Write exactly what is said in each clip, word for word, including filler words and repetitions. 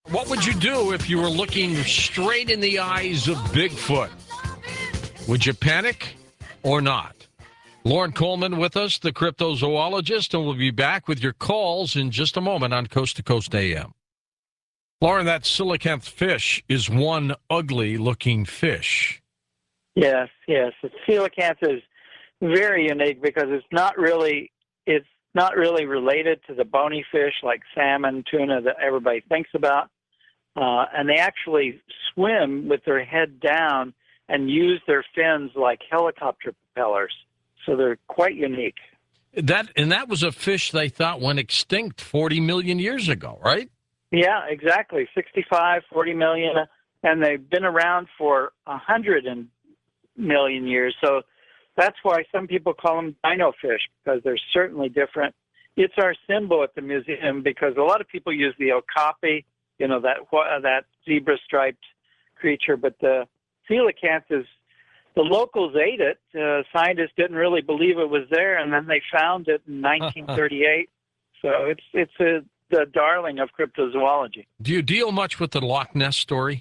What would you do if you were looking straight in the eyes of Bigfoot? Would you panic or not? Lauren Coleman with us, the cryptozoologist, and we'll be back with your calls in just a moment on Coast to Coast A M. Lauren, that coelacanth fish is one ugly-looking fish. Yes, yes. The coelacanth is very unique because it's not really it's not really related to the bony fish like salmon, tuna that everybody thinks about. Uh, and they actually swim with their head down and use their fins like helicopter propellers. So they're quite unique. That and that was a fish they thought went extinct forty million years ago, right? Yeah, exactly. sixty-five, forty million, and they've been around for one hundred million years. So that's why some people call them dino fish, because they're certainly different. It's our symbol at the museum because a lot of people use the okapi, you know, that that zebra-striped creature, but the coelacanth is, the locals ate it. Uh, scientists didn't really believe it was there, and then they found it in nineteen thirty-eight. So it's it's a, the darling of cryptozoology. Do you deal much with the Loch Ness story?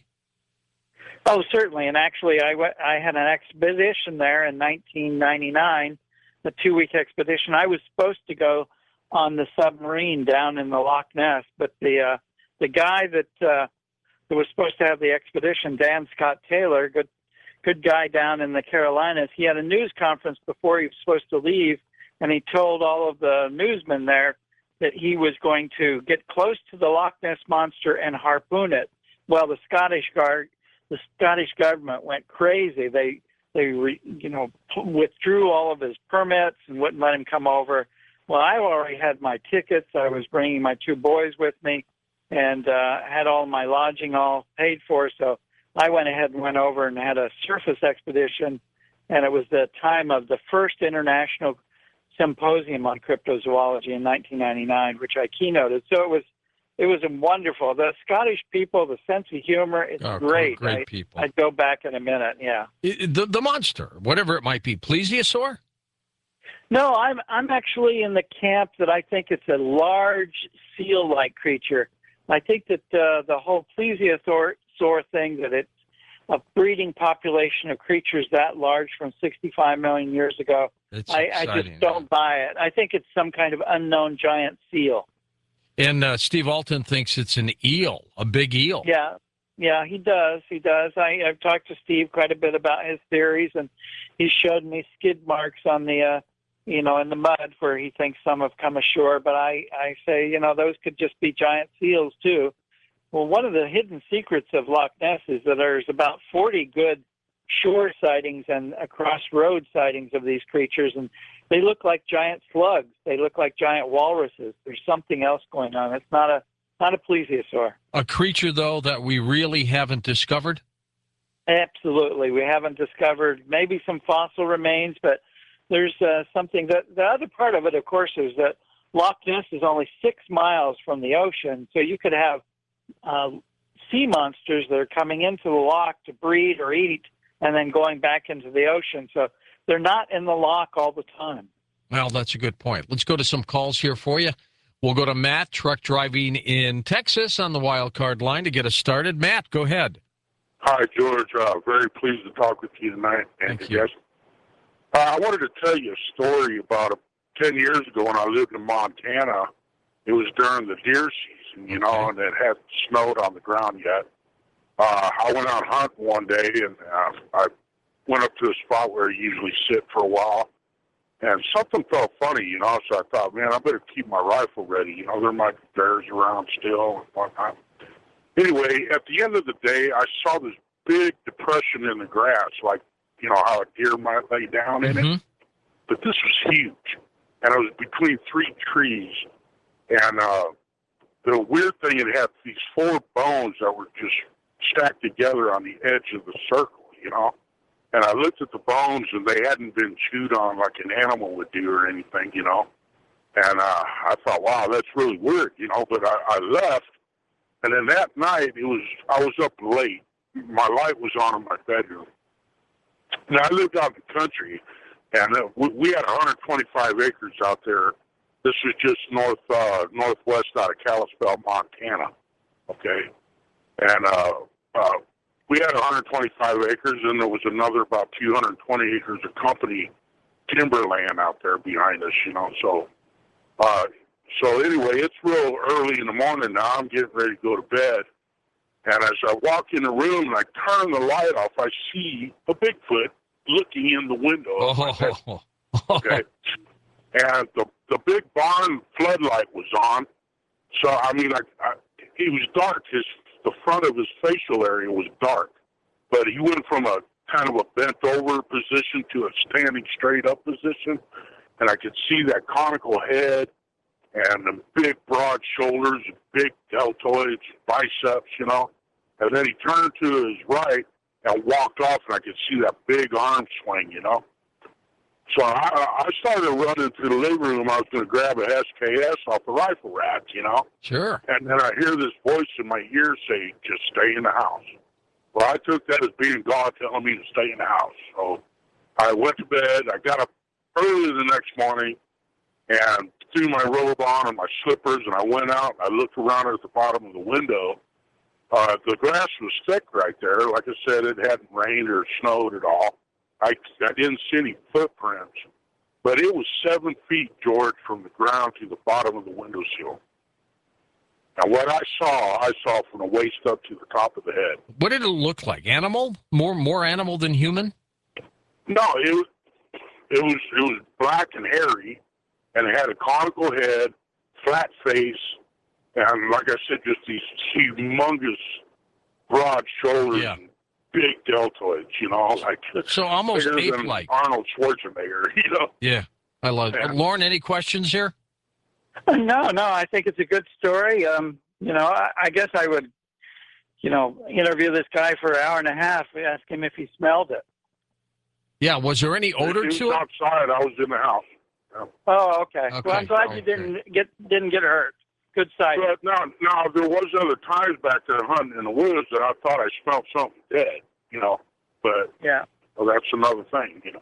Oh, certainly. And actually, I, w- I had an expedition there in nineteen ninety-nine, a two-week expedition. I was supposed to go on the submarine down in the Loch Ness, but the uh, the guy that uh, that was supposed to have the expedition, Dan Scott Taylor, good good guy down in the Carolinas, he had a news conference before he was supposed to leave, and he told all of the newsmen there that he was going to get close to the Loch Ness monster and harpoon it. Well, the Scottish guard, the Scottish government went crazy. They they re, you know withdrew all of his permits and wouldn't let him come over. Well, I already had my tickets. I was bringing my two boys with me, and uh, had all my lodging all paid for. So I went ahead and went over and had a surface expedition, and it was the time of the first international symposium on cryptozoology in nineteen ninety-nine, which I keynoted. So it was it was wonderful. The Scottish people, the sense of humor, it's oh, great. Great I, people. I'd go back in a minute, yeah. The, the monster, whatever it might be, plesiosaur? No, I'm I'm actually in the camp that I think it's a large seal-like creature. I think that uh, the whole plesiosaur thing, that it's a breeding population of creatures that large from sixty-five million years ago, I, I just don't buy it. I think it's some kind of unknown giant seal. And uh, Steve Alton thinks it's an eel, a big eel. Yeah, yeah, he does. He does. I, I've talked to Steve quite a bit about his theories, and he showed me skid marks on the, uh, you know, in the mud where he thinks some have come ashore. But I, I say, you know, those could just be giant seals too. Well, one of the hidden secrets of Loch Ness is that there's about forty good shore sightings and across road sightings of these creatures, and they look like giant slugs. They look like giant walruses. There's something else going on. It's not a not a plesiosaur. A creature, though, that we really haven't discovered? Absolutely. We haven't discovered maybe some fossil remains, but there's uh, something that the other part of it, of course, is that Loch Ness is only six miles from the ocean, so you could have uh, sea monsters that are coming into the loch to breed or eat and then going back into the ocean. So they're not in the loch all the time. Well, that's a good point. Let's go to some calls here for you. We'll go to Matt, truck driving in Texas, on the wild card line to get us started. Matt, go ahead. Hi, George. Uh, very pleased to talk with you tonight. And Thank you. Guest. Uh, I wanted to tell you a story about uh, ten years ago when I lived in Montana. It was during the deer season, you know, and it hadn't snowed on the ground yet. Uh, I went out hunting one day, and uh, I went up to a spot where I usually sit for a while, and something felt funny, you know, so I thought, man, I better keep my rifle ready. You know, there might be bears around still and whatnot. Anyway, at the end of the day, I saw this big depression in the grass, like, you know, how a deer might lay down in Mm-hmm. it. But this was huge, and it was between three trees. And uh, the weird thing, it had these four bones that were just stacked together on the edge of the circle, you know. And I looked at the bones, and they hadn't been chewed on like an animal would do or anything, you know. And uh, I thought, wow, that's really weird, you know. But I, I left, and then that night, it was I was up late. My light was on in my bedroom. Now, I lived out in the country, and uh, we, we had one hundred twenty-five acres out there. This was just north uh, northwest out of Kalispell, Montana, okay? And uh, uh, we had one hundred twenty-five acres, and there was another about two hundred twenty acres of company timberland out there behind us, you know. So, uh, so anyway, it's real early in the morning now. I'm getting ready to go to bed. And as I walk in the room and I turn the light off, I see a Bigfoot looking in the window. Of my bed. Oh, Okay. And the the big barn floodlight was on. So, I mean, I, I, he was dark. His The front of his facial area was dark. But he went from a kind of a bent over position to a standing straight up position. And I could see that conical head and the big broad shoulders, big deltoids, biceps, you know. And then he turned to his right and walked off, and I could see that big arm swing, you know. So I, I started running to the living room. I was going to grab a S K S off the rifle rack, you know. sure. And then I hear this voice in my ear say, just stay in the house. Well, I took that as being God telling me to stay in the house. So I went to bed. I got up early the next morning and threw my robe on and my slippers, and I went out. I looked around at the bottom of the window. Uh, the grass was thick right there. Like I said, it hadn't rained or snowed at all. I, I didn't see any footprints, but it was seven feet, George, from the ground to the bottom of the windowsill. Now, what I saw, I saw from the waist up to the top of the head. What did it look like? Animal? More more animal than human? No, it was it was it was black and hairy, and it had a conical head, flat face, and like I said, just these humongous broad shoulders Yeah. and big deltoids. You know, like So almost bigger than ape-like. Arnold Schwarzenegger. You know. Yeah, I love it. Yeah. Lauren, any questions here? No, no, I think it's a good story. Um, you know, I, I guess I would, you know, interview this guy for an hour and a half, ask him if he smelled it. Yeah, was there any odor He was to it? outside. I was in the house. Oh, okay. Okay, Well, I'm glad okay. you didn't get didn't get hurt. Good sight. But now, now there was other times back there hunting in the woods that I thought I smelled something dead. You know, but Yeah. well, that's another thing. You know.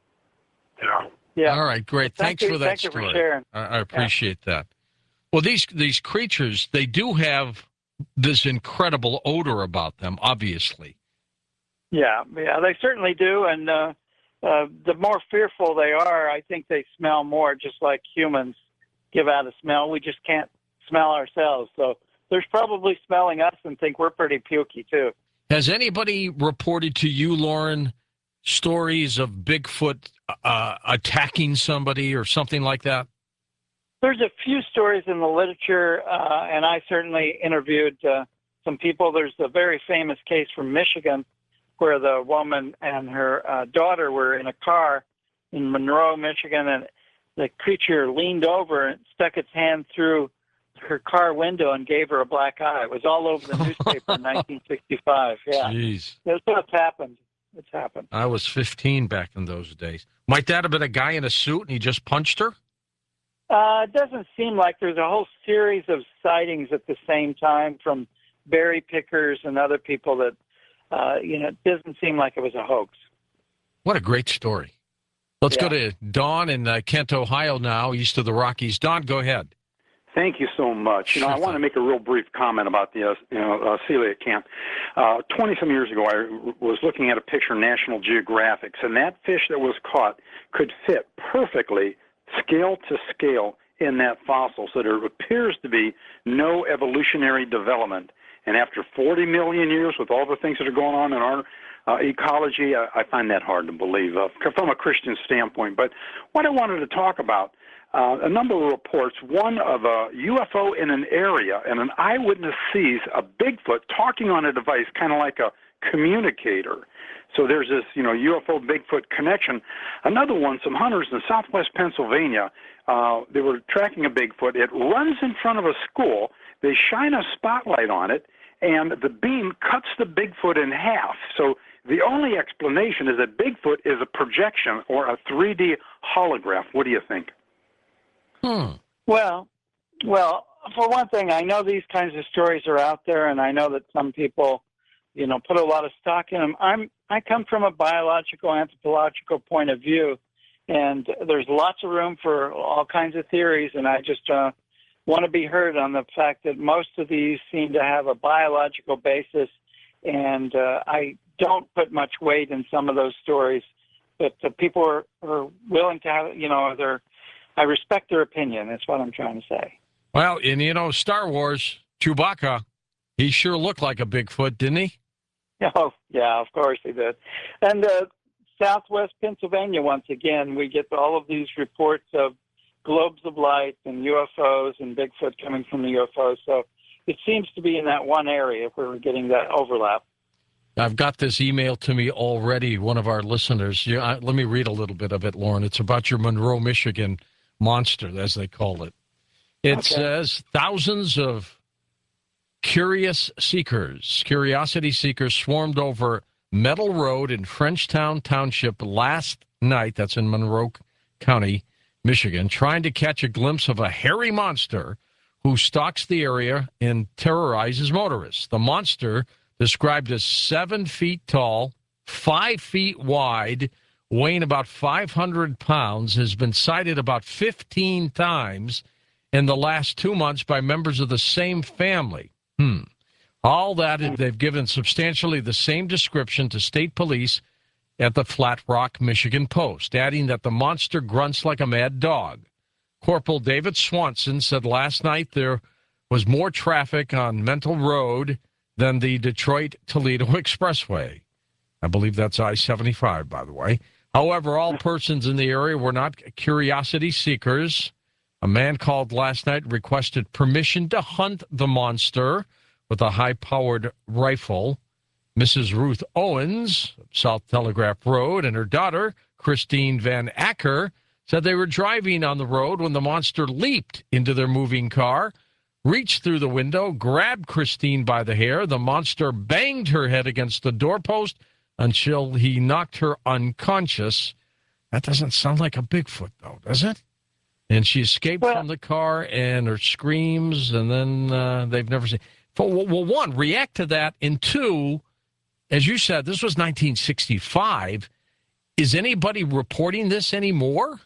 You know. Yeah. All right, great. Thank Thanks you, for that thank you story. for sharing. I, I appreciate that. Well, these these creatures, they do have this incredible odor about them, obviously. Yeah, yeah, they certainly do. And uh, uh, the more fearful they are, I think they smell more, just like humans give out a smell. We just can't smell ourselves. So they're probably smelling us and think we're pretty pukey, too. Has anybody reported to you, Lauren, stories of Bigfoot uh, attacking somebody or something like that? There's a few stories in the literature, uh, and I certainly interviewed uh, some people. There's a very famous case from Michigan where the woman and her uh, daughter were in a car in Monroe, Michigan, and the creature leaned over and stuck its hand through her car window and gave her a black eye. It was all over the newspaper in nineteen sixty-five. Yeah, Jeez. that's what's happened. It's happened. I was fifteen back in those days. Might that have been a guy in a suit and he just punched her? Uh, it doesn't seem like there's a whole series of sightings at the same time from berry pickers and other people that, uh, you know, it doesn't seem like it was a hoax. What a great story. Let's Yeah. go to Don in uh, Kent, Ohio now, east of the Rockies. Don, go ahead. Thank you so much. You know, Sure I want to thing. make a real brief comment about the, uh, you know, uh, celiac camp. Uh, twenty-some years ago, I w- was looking at a picture in National Geographic, and that fish that was caught could fit perfectly scale to scale in that fossil. So there appears to be no evolutionary development. And after forty million years, with all the things that are going on in our uh, ecology, I, I find that hard to believe uh, from a Christian standpoint. But what I wanted to talk about, Uh, a number of reports, one of a U F O in an area, and an eyewitness sees a Bigfoot talking on a device, kind of like a communicator. So there's this, you know, U F O Bigfoot connection. Another one, some hunters in southwest Pennsylvania, uh, they were tracking a Bigfoot. It runs in front of a school. They shine a spotlight on it, and the beam cuts the Bigfoot in half. So the only explanation is that Bigfoot is a projection or a three D holograph. What do you think? Hmm. Well, well, for one thing, I know these kinds of stories are out there, and I know that some people, you know, put a lot of stock in them. I'm I come from a biological, anthropological point of view, and there's lots of room for all kinds of theories. And I just uh, want to be heard on the fact that most of these seem to have a biological basis, and uh, I don't put much weight in some of those stories, but uh, people are, are willing to have, you know, they're, I respect their opinion. That's what I'm trying to say. Well, and you know, Star Wars, Chewbacca, he sure looked like a Bigfoot, didn't he? Oh, yeah, of course he did. And uh, Southwest Pennsylvania, once again, we get all of these reports of globes of light and U F Os and Bigfoot coming from the U F Os. So it seems to be in that one area where we're getting that overlap. I've got this email to me already, one of our listeners. You, I, let me read a little bit of it, Lauren. It's about your Monroe, Michigan monster, as they call it. It Okay. says thousands of curious seekers, curiosity seekers swarmed over Metal Road in Frenchtown Township last night, that's in Monroe County, Michigan, trying to catch a glimpse of a hairy monster who stalks the area and terrorizes motorists. The monster, described as seven feet tall, five feet wide, weighing about five hundred pounds, has been sighted about fifteen times in the last two months by members of the same family. Hmm. All that, they've given substantially the same description to state police at the Flat Rock, Michigan Post, adding that the monster grunts like a mad dog. Corporal David Swanson said last night there was more traffic on Mental Road than the Detroit-Toledo Expressway. I believe that's I seventy-five, by the way. However, all persons in the area were not curiosity seekers. A man called last night requested permission to hunt the monster with a high-powered rifle. Missus Ruth Owens, South Telegraph Road, and her daughter, Christine Van Acker, said they were driving on the road when the monster leaped into their moving car, reached through the window, grabbed Christine by the hair. The monster banged her head against the doorpost until he knocked her unconscious. That doesn't sound like a Bigfoot, though, does it? And she escaped Well, from the car, and her screams, and then uh, they've never seen. Well, well, one, react to that, and two, as you said, this was nineteen sixty-five. Is anybody reporting this anymore?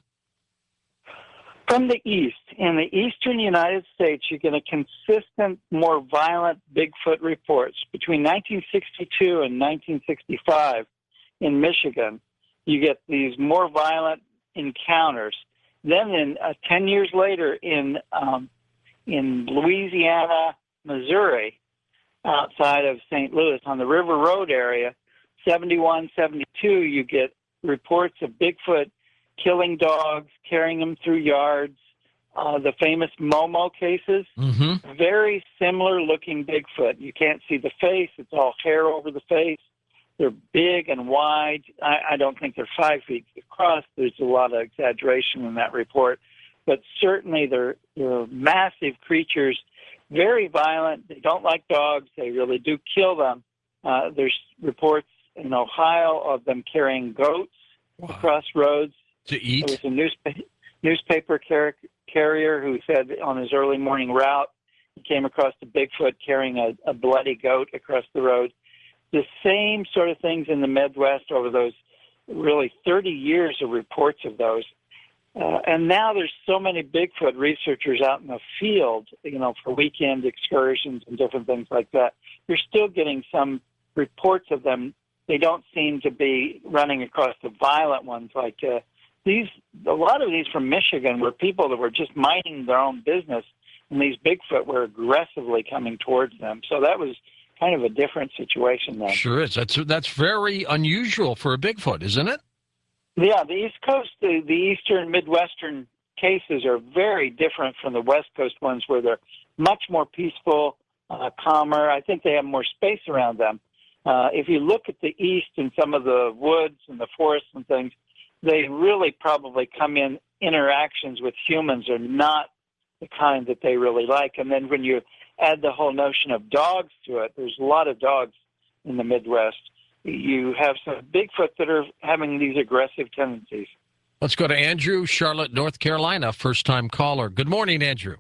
From the east, in the eastern United States, you get a consistent, more violent Bigfoot reports. Between nineteen sixty-two and nineteen sixty-five in Michigan, you get these more violent encounters. Then, in uh, ten years later, in um, in Louisiana, Missouri, outside of Saint Louis, on the River Road area, seventy-one, seventy-two, you get reports of Bigfoot killing dogs, carrying them through yards. Uh, the famous Momo cases, Mm-hmm. very similar looking Bigfoot. You can't see the face. It's all hair over the face. They're big and wide. I, I don't think they're five feet across. There's a lot of exaggeration in that report. But certainly they're, they're massive creatures, very violent. They don't like dogs. They really do kill them. Uh, there's reports in Ohio of them carrying goats Wow. across roads. To There eat? was a newspaper newspaper car- carrier who said on his early morning route he came across a Bigfoot carrying a, a bloody goat across the road. The same sort of things in the Midwest over those really thirty years of reports of those. Uh, and now there's so many Bigfoot researchers out in the field, you know, for weekend excursions and different things like that. You're still getting some reports of them. They don't seem to be running across the violent ones like uh, these. A lot of these from Michigan were people that were just minding their own business, and these Bigfoot were aggressively coming towards them. So that was kind of a different situation then. Sure is. That's that's very unusual for a Bigfoot, isn't it? Yeah, the East Coast, the, the Eastern, Midwestern cases are very different from the West Coast ones where they're much more peaceful, uh, calmer. I think they have more space around them. Uh, if you look at the East and some of the woods and the forests and things, they really probably come in interactions with humans are not the kind that they really like. And then when you add the whole notion of dogs to it, there's a lot of dogs in the Midwest. You have some Bigfoot that are having these aggressive tendencies. Let's go to Andrew, Charlotte, North Carolina, first-time caller. Good morning, Andrew.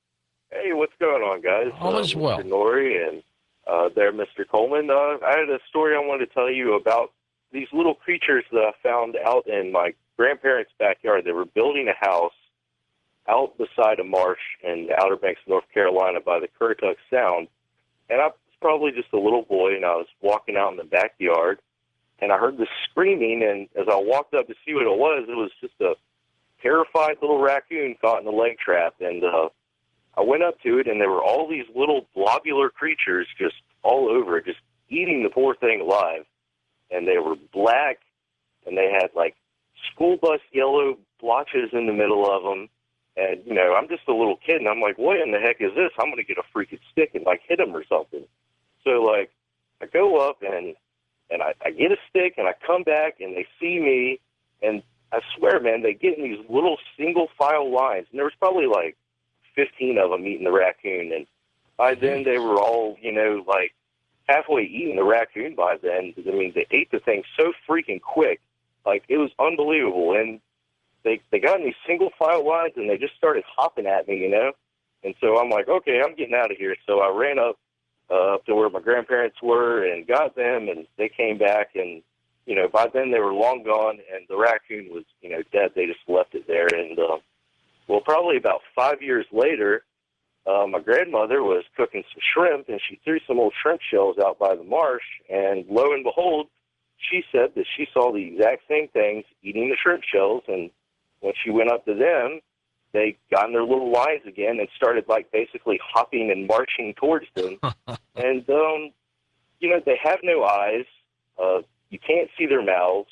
Hey, what's going on, guys? All uh, is well. Mister Norrie and uh, there, Mister Coleman. Uh, I had a story I wanted to tell you about these little creatures that I found out in my grandparents' backyard. They were building a house, out beside a marsh in the Outer Banks, North Carolina, by the Currituck Sound. And I was probably just a little boy, and I was walking out in the backyard, and I heard this screaming, and as I walked up to see what it was, it was just a terrified little raccoon caught in a leg trap. And uh, I went up to it, and there were all these little globular creatures just all over it, just eating the poor thing alive. And they were black, and they had, like, school bus yellow blotches in the middle of them. And, you know, I'm just a little kid, and I'm like, what in the heck is this? I'm going to get a freaking stick and, like, hit him or something. So, like, I go up, and and I, I get a stick, and I come back, and they see me, and I swear, man, they get in these little single-file lines. And there was probably, like, fifteen of them eating the raccoon. And by then, they were all, you know, like, halfway eating the raccoon by then. I mean, they ate the thing so freaking quick. Like, it was unbelievable. And they they got in these single file lines, and they just started hopping at me, you know. And so I'm like, okay, I'm getting out of here. So I ran up uh, up to where my grandparents were and got them, and they came back. And, you know, by then they were long gone, and the raccoon was, you know, dead. They just left it there. And, uh, well, probably about five years later, uh, my grandmother was cooking some shrimp, and she threw some old shrimp shells out by the marsh. And lo and behold, she said that she saw the exact same things eating the shrimp shells. And when she went up to them, they got in their little lines again and started, like, basically hopping and marching towards them. And, um, you know, they have no eyes. Uh, you can't see their mouths.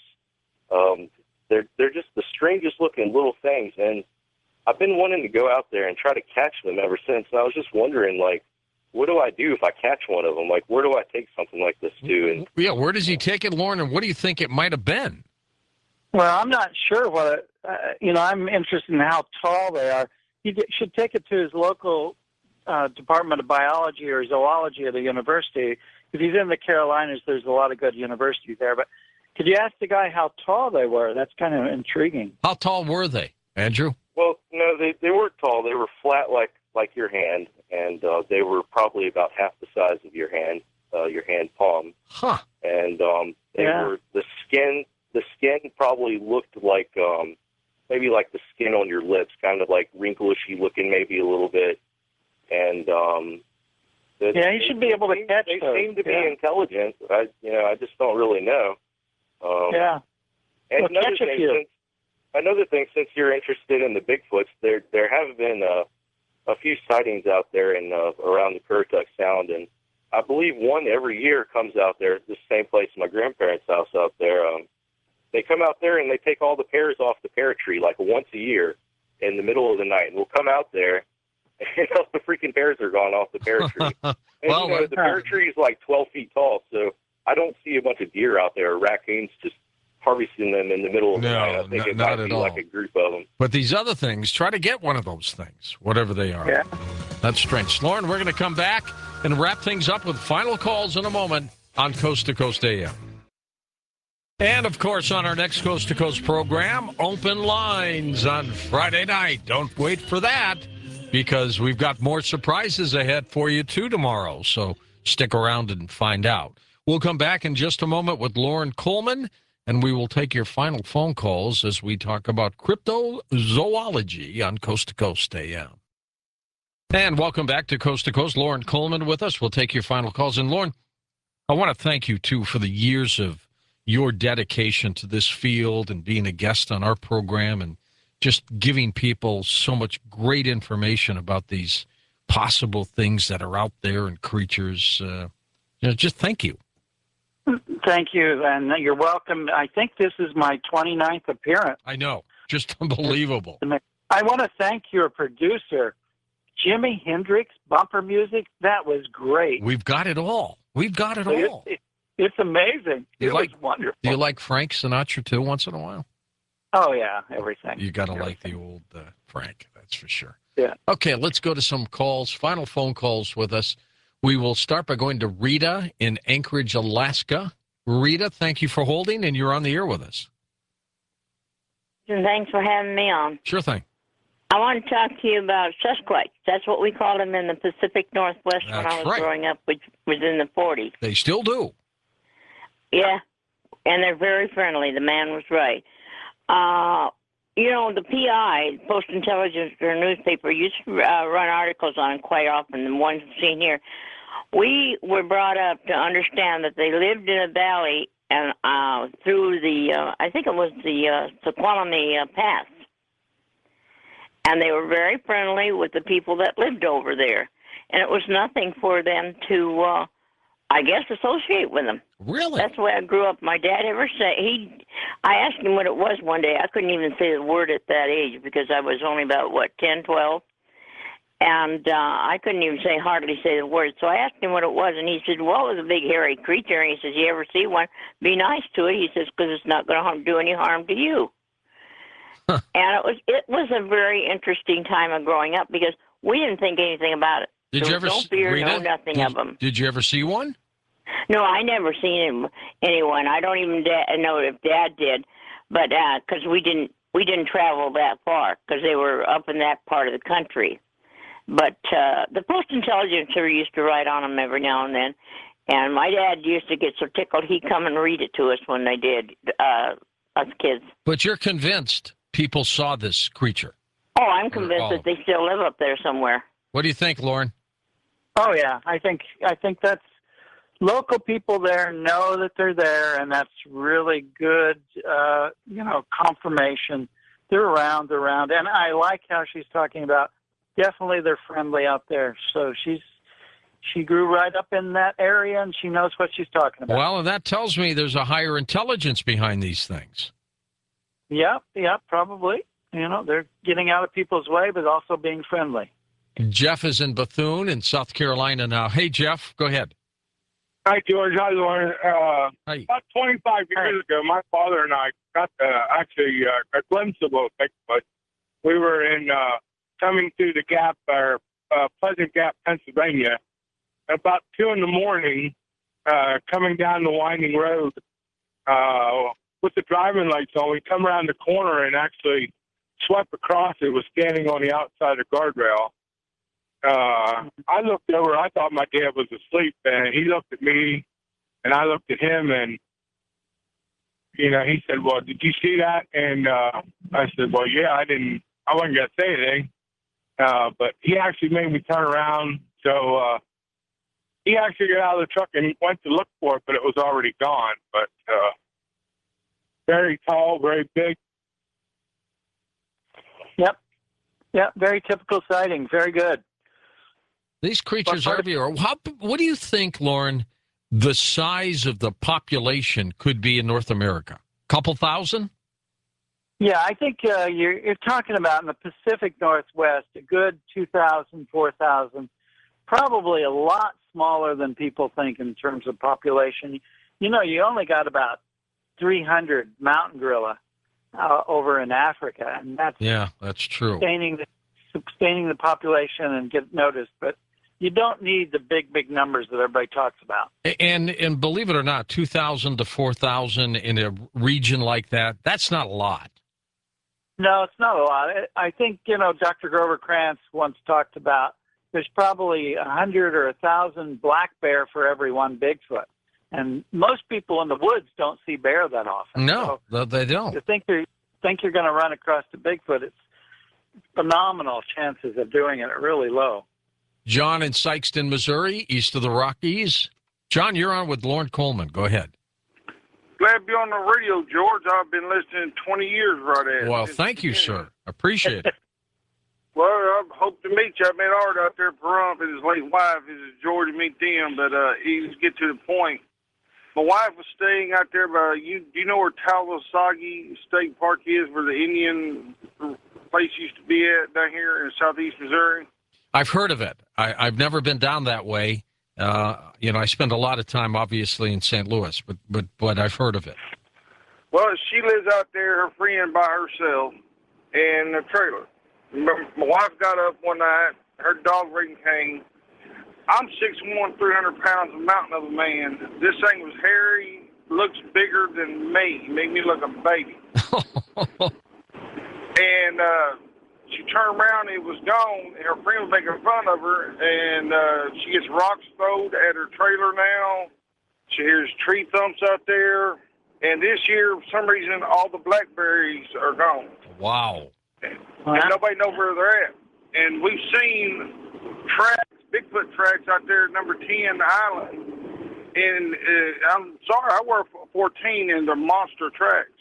Um, they're, they're just the strangest looking little things. And I've been wanting to go out there and try to catch them ever since. And I was just wondering, like, what do I do if I catch one of them? Like, where do I take something like this to? And yeah, where does he take it, Lauren, and what do you think it might have been? Well, I'm not sure what, it, uh, you know, I'm interested in how tall they are. He d- should take it to his local uh, Department of Biology or Zoology at a university. If he's in the Carolinas, there's a lot of good universities there. But could you ask the guy how tall they were? That's kind of intriguing. How tall were they, Andrew? Well, no, they, they weren't tall. They were flat like, like your hand, and uh, they were probably about half the size of your hand, uh, your hand palm. Huh. And um, they Yeah. were, the skin... The skin probably looked like um, maybe like the skin on your lips, kind of like wrinklishy looking, maybe a little bit. And um, the, Yeah, he should be able to they, catch They those. seem to Yeah. be intelligent. I, you know, I just don't really know. Um, Yeah. And Well, another catch a thing, few. since, another thing, since you're interested in the Bigfoots, there there have been uh, a few sightings out there in uh, around the Currituck Sound, and I believe one every year comes out there at the same place, my grandparents' house out there. Um, They come out there and they take all the pears off the pear tree like once a year in the middle of the night. And we'll come out there and all the freaking pears are gone off the pear tree. And, Well, you know, the pear tree is like twelve feet tall, so I don't see a bunch of deer out there or raccoons just harvesting them in the middle of the No, night. I think n- it not might at be all. like a group of them. But these other things, try to get one of those things, whatever they are. Yeah. That's strange. Lauren, we're going to come back and wrap things up with final calls in a moment on Coast to Coast A M. And, of course, on our next Coast to Coast program, open lines on Friday night. Don't wait for that because we've got more surprises ahead for you, too, tomorrow. So stick around and find out. We'll come back in just a moment with Lauren Coleman, and we will take your final phone calls as we talk about cryptozoology on Coast to Coast A M. And welcome back to Coast to Coast. Lauren Coleman with us. We'll take your final calls. And, Lauren, I want to thank you, too, for the years of your dedication to this field and being a guest on our program and just giving people so much great information about these possible things that are out there and creatures. Uh, you know, just thank you. Thank you, and you're welcome. I think this is my twenty-ninth appearance. I know. Just unbelievable. I want to thank your producer, Jimi Hendrix, bumper music. That was great. We've got it all. We've got it It- all. it- it's amazing. You It like- was wonderful. Do you like Frank Sinatra, too, once in a while? Oh, yeah, everything. You got to like Everything. the old uh, Frank, that's for sure. Yeah. Okay, let's go to some calls, final phone calls with us. We will start by going to Rita in Anchorage, Alaska. Rita, thank you for holding, and you're on the air with us. And thanks for having me on. Sure thing. I want to talk to you about Sasquatch. That's what we called them in the Pacific Northwest when That's I was right. growing up, which was in the forties. They still do. Yeah, and they're very friendly. The man was right. Uh, you know, the P I, Post Intelligence newspaper, used to uh, run articles on it quite often, the ones seen here. We were brought up to understand that they lived in a valley and uh, through the, uh, I think it was the uh, Sequanimie uh, Pass. And they were very friendly with the people that lived over there. And it was nothing for them to, uh, I guess, associate with them. Really? That's the way I grew up. My dad ever said, he, I asked him what it was one day. I couldn't even say the word at that age because I was only about, what, ten, twelve? And uh, I couldn't even say, hardly say the word. So I asked him what it was, and he said, well, it was a big hairy creature. And he says, you ever see one? Be nice to it. He says, because it's not going to do any harm to you. Huh. And it was it was a very interesting time of growing up because we didn't think anything about it. Did there you ever no fear, read no it? nothing did, of them. Did you ever see one? No, I never seen him, anyone. I don't even da- know if Dad did, but because uh, we didn't we didn't travel that far because they were up in that part of the country. But uh, the Post Intelligencer used to write on them every now and then, and my dad used to get so tickled he'd come and read it to us when they did, uh, us kids. But you're convinced people saw this creature? Oh, I'm convinced oh. that they still live up there somewhere. What do you think, Lauren? Oh yeah, I think I think that's local people there know that they're there, and that's really good. Uh, you know, confirmation. They're around, they're around, and I like how she's talking about. Definitely, they're friendly out there. So she's she grew right up in that area, and she knows what she's talking about. Well, and that tells me there's a higher intelligence behind these things. Yeah, yeah, probably. You know, they're getting out of people's way, but also being friendly. Jeff is in Bethune in South Carolina now. Hey, Jeff, go ahead. Hi, George. Hi, Lauren. Uh, Hi. About twenty-five years ago, my father and I got uh, actually uh, a glimpse of a Bigfoot. We were in uh, coming through the Gap, or uh, Pleasant Gap, Pennsylvania. About two in the morning, uh, coming down the winding road uh, with the driving lights on, we come around the corner and actually swept across it. Was standing on the outside of the guardrail. Uh, I looked over. I thought my dad was asleep, and he looked at me, and I looked at him, and you know, he said, "Well, did you see that?" And uh, I said, "Well, yeah, I didn't. I wasn't gonna say anything." Uh, but he actually made me turn around, so uh, he actually got out of the truck and went to look for it, but it was already gone. But uh, very tall, very big. Yep. Yep. Very typical sighting. Very good. These creatures are everywhere. How, what do you think, Lauren, the size of the population could be in North America? Couple thousand? Yeah, I think uh, you're, you're talking about in the Pacific Northwest, a good two thousand, four thousand, probably a lot smaller than people think in terms of population. You know, you only got about three hundred mountain gorilla uh, over in Africa, and that's yeah, that's true. Sustaining the, sustaining the population and get noticed, but you don't need the big, big numbers that everybody talks about. And and believe it or not, two thousand to four thousand in a region like that, that's not a lot. No, it's not a lot. I think, you know, Doctor Grover Krantz once talked about there's probably a hundred or a thousand black bear for every one Bigfoot. And most people in the woods don't see bear that often. No, so they don't. You think you're, think you're going to run across the Bigfoot, it's phenomenal chances of doing it are really low. John in Sikeston, Missouri, east of the Rockies. John, you're on with Lauren Coleman. Go ahead. Glad to be on the radio, George. I've been listening twenty years right at. Well, thank you, sir. Appreciate it. Well, I hope to meet you. I met Art out there at Pahrump and his late wife. This is George to meet them, but uh, he get to the point. My wife was staying out there by, you, do you know where Talosagi State Park is, where the Indian place used to be at down here in southeast Missouri? I've heard of it. I, I've never been down that way. Uh, you know, I spend a lot of time, obviously, in Saint Louis, but but but I've heard of it. Well, she lives out there, her friend by herself, in a trailer. My wife got up one night, her dog ring came. I'm six one, three hundred pounds, a mountain of a man. This thing was hairy, looks bigger than me, made me look a baby. And uh, she turned around, it was gone, and her friend was making fun of her, and uh, she gets rocks thrown at her trailer now. She hears tree thumps out there. And this year, for some reason, all the blackberries are gone. Wow. And nobody knows where they're at. And we've seen tracks, Bigfoot tracks out there at number ten Island. And uh, I'm sorry, I wear fourteen, and they're monster tracks.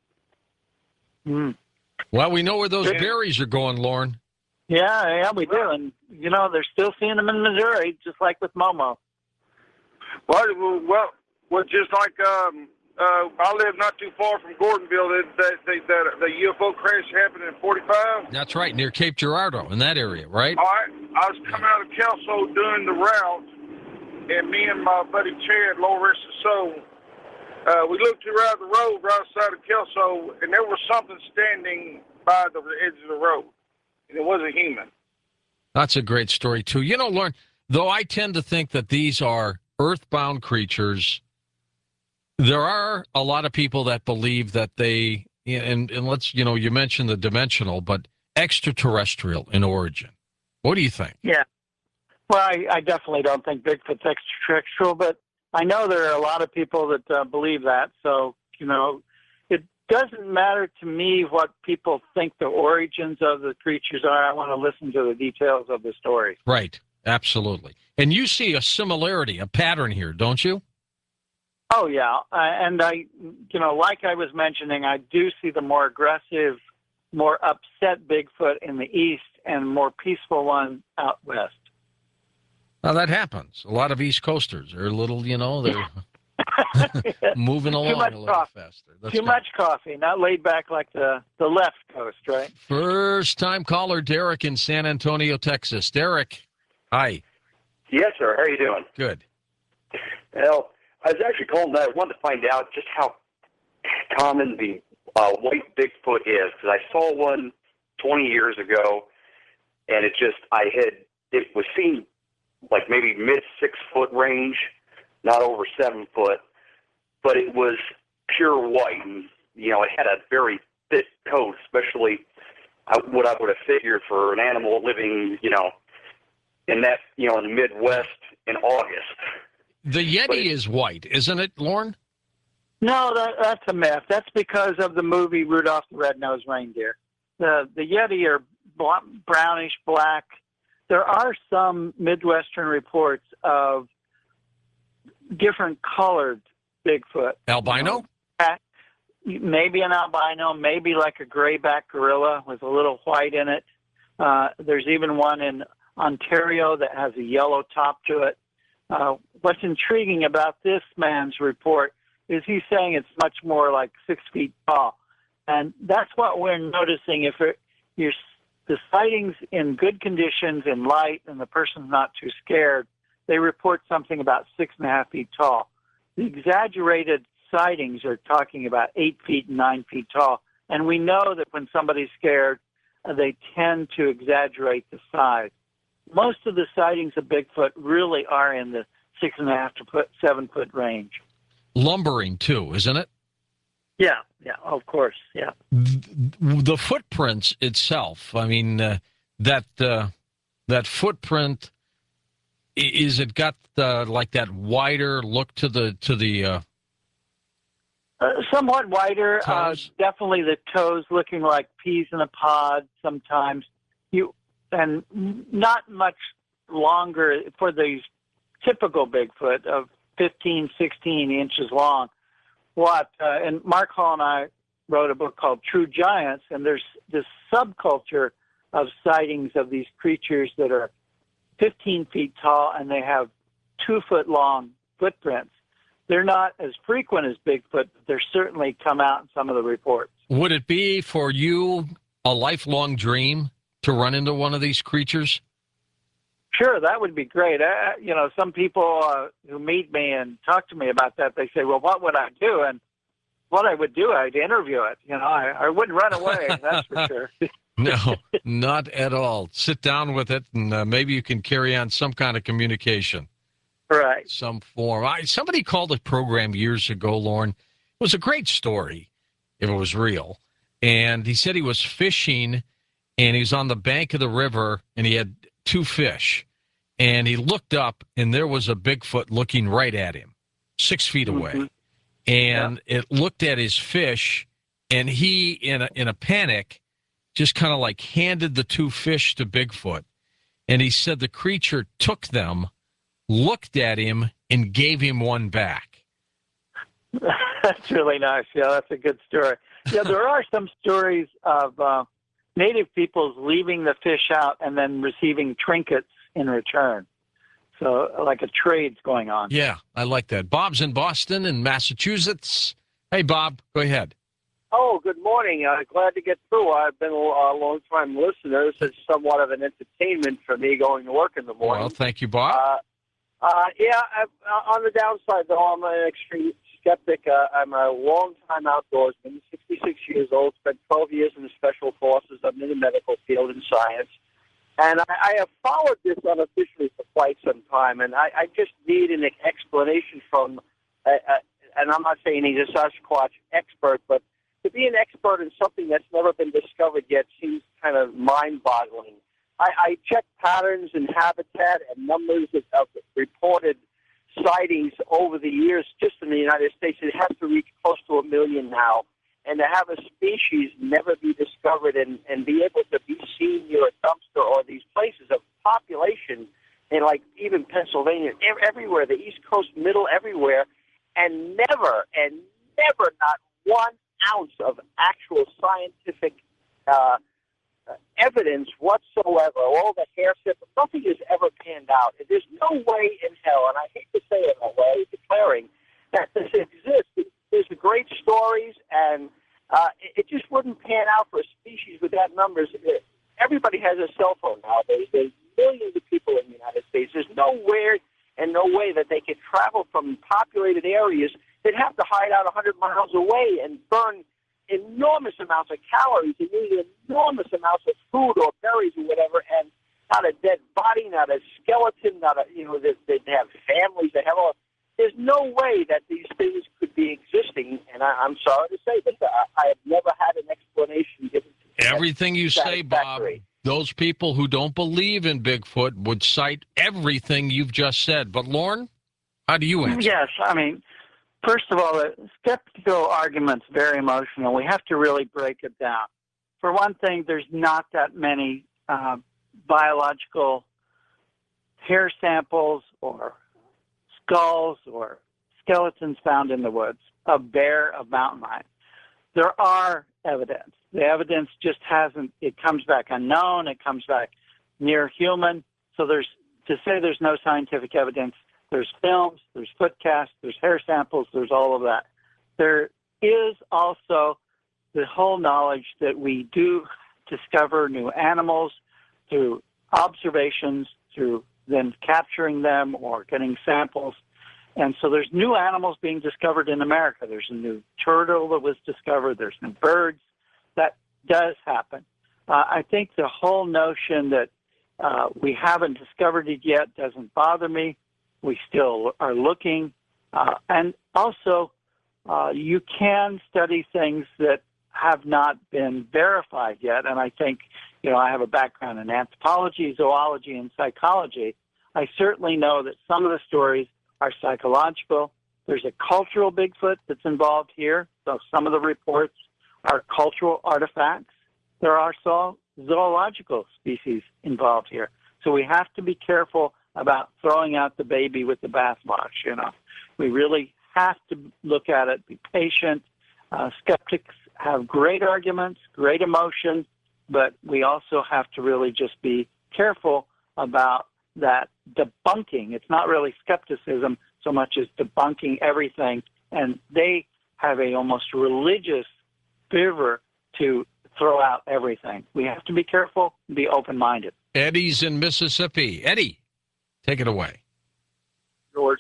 Mm. Well, we know where those berries are going, Lauren. Yeah, yeah, we do. And, you know, they're still seeing them in Missouri, just like with Momo. Well, well, well just like um, uh, I live not too far from Gordonville. That that, that, that the U F O crash happened in forty-five. That's right, near Cape Girardeau, in that area, right? All right. I was coming out of Kelso doing the route, and me and my buddy Chad, Lord rest his soul, uh, we looked around the road right outside of Kelso, and there was something standing by the edge of the road, and it wasn't human. That's a great story, too. You know, Lauren, though I tend to think that these are earthbound creatures, there are a lot of people that believe that they, and, and let's, you know, you mentioned the dimensional, but extraterrestrial in origin. What do you think? Yeah. Well, I, I definitely don't think Bigfoot's extraterrestrial, but I know there are a lot of people that uh, believe that. So, you know, it doesn't matter to me what people think the origins of the creatures are. I want to listen to the details of the story. Right. Absolutely. And you see a similarity, a pattern here, don't you? Oh, yeah. Uh, and I, you know, like I was mentioning, I do see the more aggressive, more upset Bigfoot in the east and more peaceful one out west. Well, that happens. A lot of East Coasters are a little, you know, they're moving along much a little coffee. faster. That's Too good. much coffee, not laid back like the, the left coast, right? First time caller, Derek in San Antonio, Texas. Derek, hi. Yes, sir. How are you doing? Good. Well, I was actually calling that. I wanted to find out just how common the uh, white Bigfoot is, because I saw one twenty years ago, and it just, I had, it was seen like maybe mid six foot range, not over seven foot, but it was pure white, and, you know, it had a very thick coat, especially what I would have figured for an animal living, you know, in that, you know, in the Midwest in August. The Yeti is white, isn't it, Lauren? No, that, that's a myth. That's because of the movie Rudolph the Red-Nosed Reindeer. The the Yeti are bl- brownish black. There are some Midwestern reports of different colored Bigfoot. Albino? Uh, maybe an albino, maybe like a grayback gorilla with a little white in it. Uh, there's even one in Ontario that has a yellow top to it. Uh, what's intriguing about this man's report is he's saying it's much more like six feet tall. And that's what we're noticing. If it, you're, the sightings in good conditions, in light, and the person's not too scared, they report something about six and a half feet tall. The exaggerated sightings are talking about eight feet and nine feet tall. And we know that when somebody's scared, uh, they tend to exaggerate the size. Most of the sightings of Bigfoot really are in the six and a half to put seven foot range. Lumbering, too, isn't it? Yeah, yeah, of course, yeah. The footprints itself, I mean, uh, that uh, that footprint, is it got uh, like that wider look to the to the uh... Uh, somewhat wider, uh, toes? definitely the toes looking like peas in a pod sometimes. You and not much longer for these typical Bigfoot of fifteen, sixteen inches long. What uh, and Mark Hall and I wrote a book called True Giants, and there's this subculture of sightings of these creatures that are fifteen feet tall and they have two foot long footprints. They're not as frequent as Bigfoot, but they're certainly come out in some of the reports. Would it be for you a lifelong dream to run into one of these creatures? Sure, that would be great. Uh, you know, some people uh, who meet me and talk to me about that, they say, well, what would I do? And what I would do, I'd interview it. You know, I, I wouldn't run away, that's for sure. No, not at all. Sit down with it, and uh, maybe you can carry on some kind of communication. Right. Some form. I, somebody called a program years ago, Lauren. It was a great story, if it was real. And he said he was fishing, and he was on the bank of the river, and he had two fish. And he looked up, and there was a Bigfoot looking right at him, six feet away. Mm-hmm. and yeah. it looked at his fish, and he, in a, in a panic, just kind of like handed the two fish to Bigfoot. And he said the creature took them, looked at him, and gave him one back. That's really nice. Yeah, that's a good story. Yeah, there are some stories of uh, native peoples leaving the fish out and then receiving trinkets in return. So like a trade's going on. Yeah, I like that. Bob's in Boston in Massachusetts. Hey, Bob, go ahead. Oh, good morning. Uh, glad to get through. I've been a long-time listener. It's somewhat of an entertainment for me going to work in the morning. Well, thank you, Bob. Uh, uh, yeah, I, uh, on the downside, though, I'm an extreme skeptic. Uh, I'm a long-time outdoorsman, sixty-six years old, spent twelve years in the Special Forces. I'm in the medical field in science. And I, I have followed this unofficially for quite some time, and I, I just need an explanation from, uh, uh, and I'm not saying he's a Sasquatch expert, but to be an expert in something that's never been discovered yet seems kind of mind-boggling. I, I checked patterns and habitat and numbers of, of reported sightings over the years just in the United States. It has to reach close to a million now. And to have a species never be discovered and, and be able to be seen near a dumpster or these places of population, and like even Pennsylvania, everywhere, the East Coast, middle, everywhere, and never, and never, not one ounce of actual scientific uh, evidence whatsoever. All the hair sip, nothing has ever panned out. There's no way in hell, and I hate to say it that way, declaring that this exists. There's great stories, and uh, it, it just wouldn't pan out for a species with that numbers. It, everybody has a cell phone nowadays. There's millions of people in the United States. There's nowhere and no way that they could travel from populated areas. They'd have to hide out one hundred miles away and burn enormous amounts of calories and use enormous amounts of food or berries or whatever, and not a dead body, not a skeleton, not a, you know, they, they have families, they have all. There's no way that these things could be existing, and I, I'm sorry to say, but I, I have never had an explanation given to me. Everything you say, Bob, those people who don't believe in Bigfoot would cite everything you've just said. But, Lauren, how do you answer? Yes, I mean, first of all, the skeptical argument's very emotional. We have to really break it down. For one thing, there's not that many uh, biological hair samples or skulls or skeletons found in the woods of bear, of mountain lion. There are evidence. The evidence just hasn't, it comes back unknown, it comes back near human. So there's, to say there's no scientific evidence, there's films, there's foot casts, there's hair samples, there's all of that. There is also the whole knowledge that we do discover new animals through observations, through then capturing them or getting samples. And so there's new animals being discovered in America. There's a new turtle that was discovered. There's new birds. That does happen. Uh, I think the whole notion that uh, we haven't discovered it yet doesn't bother me. We still are looking. Uh, and also, uh, you can study things that have not been verified yet. And I think, you know, I have a background in anthropology, zoology, and psychology. I certainly know that some of the stories are psychological. There's a cultural Bigfoot that's involved here. So some of the reports are cultural artifacts. There are so zoological species involved here. So we have to be careful about throwing out the baby with the bathwater, you know. We really have to look at it, be patient. Uh, skeptics have great arguments, great emotion, but we also have to really just be careful about that debunking. It's not really skepticism so much as debunking everything, and they have a almost religious fervor to throw out everything. We have to be careful and be open-minded. Eddie's in Mississippi. Eddie, take it away. George.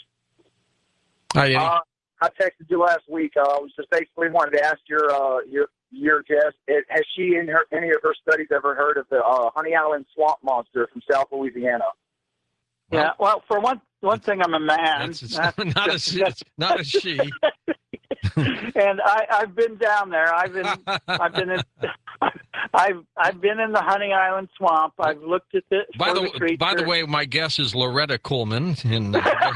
Hi, Eddie. Uh, I texted you last week. Uh, I was just basically wanted to ask your uh, your your guest, it, has she in her any of her studies ever heard of the uh, Honey Island swamp monster from South Louisiana? Yeah, well, for one one thing, I'm a man. That's, that's, not, a, it's not a she. And I, I've been down there. I've been, I've been, in, I've I've been in the Honey Island swamp. I've looked at the By the, the by the way, my guess is Loretta Coleman. In,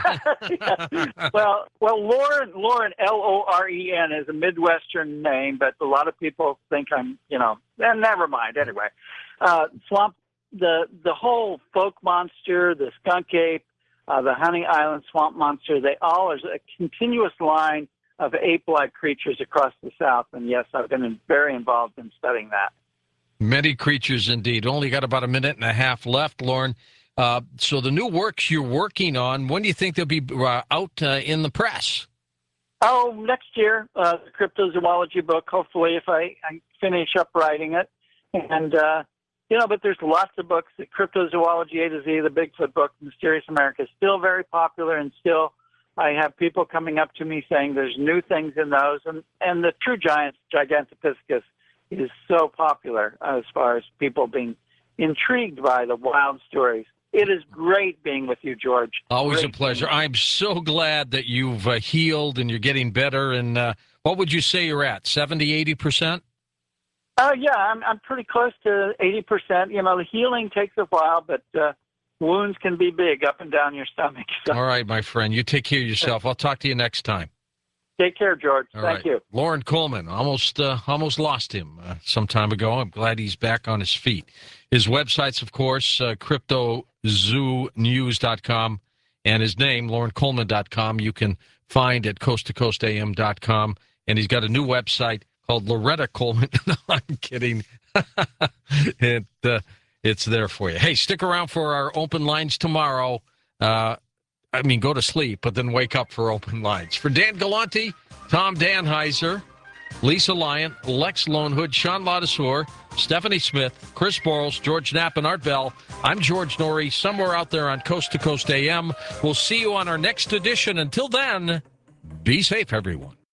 well, well, Lauren, Lauren, L O R E N is a Midwestern name, but a lot of people think I'm, you know, and never mind. Anyway, uh, swamp, the the whole folk monster, the skunk ape, uh, the Honey Island swamp monster, they all are a continuous line of ape-like creatures across the South. And yes, I've been very involved in studying that. Many creatures indeed. Only got about a minute and a half left, Lauren. Uh, so the new works you're working on, when do you think they'll be uh, out uh, in the press? Oh, next year, uh, the cryptozoology book, hopefully, if I, I finish up writing it. And, uh, you know, but there's lots of books. The Cryptozoology A to Z, the Bigfoot book, Mysterious America, is still very popular, and still I have people coming up to me saying there's new things in those. And, and the True Giants, Gigantopithecus, is so popular as far as people being intrigued by the wild stories. It is great being with you, George. Always great a pleasure. I'm so glad that you've uh, healed and you're getting better. And uh, what would you say you're at, seventy, eighty percent? Oh, uh, yeah, I'm, I'm pretty close to eighty percent. You know, the healing takes a while, but uh, wounds can be big up and down your stomach. So. All right, my friend. You take care of yourself. I'll talk to you next time. Take care, George. All Thank right. you. Loren Coleman, almost uh, almost lost him uh, some time ago. I'm glad he's back on his feet. His website's, of course, uh, crypto zoo news dot com, and his name, loren coleman dot com, you can find at coast to coast a m dot com. And he's got a new website called Loretta Coleman. No, I'm kidding. it, uh, it's there for you. Hey, stick around for our open lines tomorrow. Uh, I mean, go to sleep, but then wake up for open lines. For Dan Galante, Tom Danheiser, Lisa Lyon, Lex Lonehood, Sean Ladouceur, Stephanie Smith, Chris Borles, George Knapp, and Art Bell, I'm George Norrie, somewhere out there on Coast to Coast A M. We'll see you on our next edition. Until then, be safe, everyone.